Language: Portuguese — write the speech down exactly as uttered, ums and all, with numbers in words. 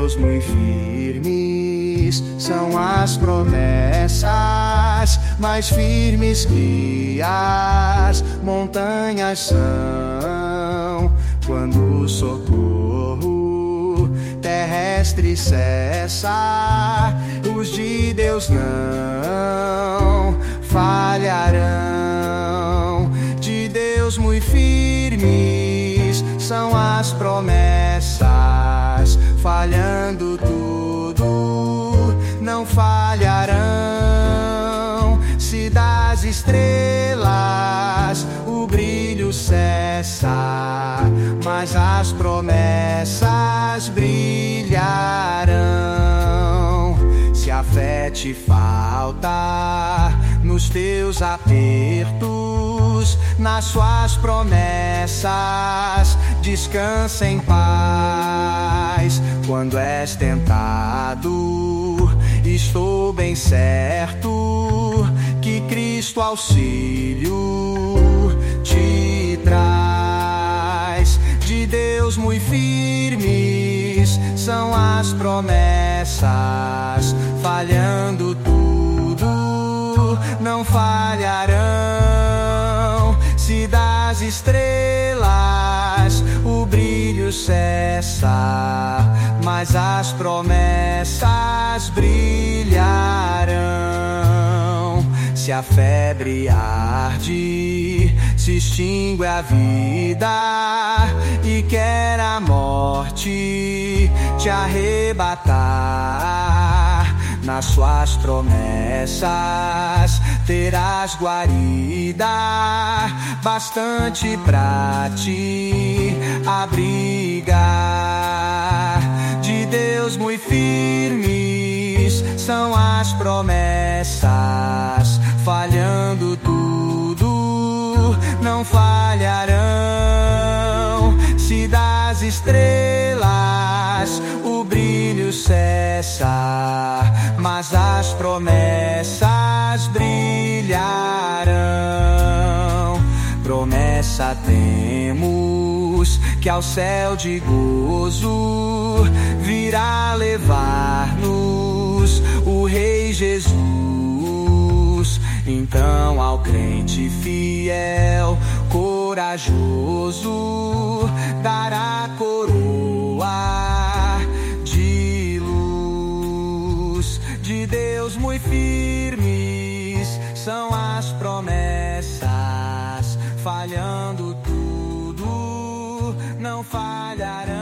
Deus muito firmes são as promessas, mais firmes que as montanhas são. Quando o socorro terrestre cessa, os de Deus não falharão. De Deus muito firmes são as promessas, falhando tudo, não falharão. Se das estrelas o brilho cessa, mas as promessas brilharão. Se a fé te falta nos teus apertos, nas suas promessas descansa em paz. Quando és tentado, estou bem certo que Cristo auxílio te traz. De Deus muito firmes são as promessas, falhando tudo, não falharão. Se das estrelas o brilho cessa, mas as promessas brilharão. Se a febre arde, se extingue a vida e quer a morte te arrebatar, nas suas promessas terás guarida bastante pra te abrigar. De Deus muito firmes são as promessas, falhando tudo, não falharão. Se das estrelas o brilho cessa, mas as promessas brilharão. Promessa temos que ao céu de gozo virá levar-nos o Rei Jesus. Então ao crente fiel, corajoso, dará coroa de luz. De Deus muito firmes são as promessas, falhando tudo, não falharão.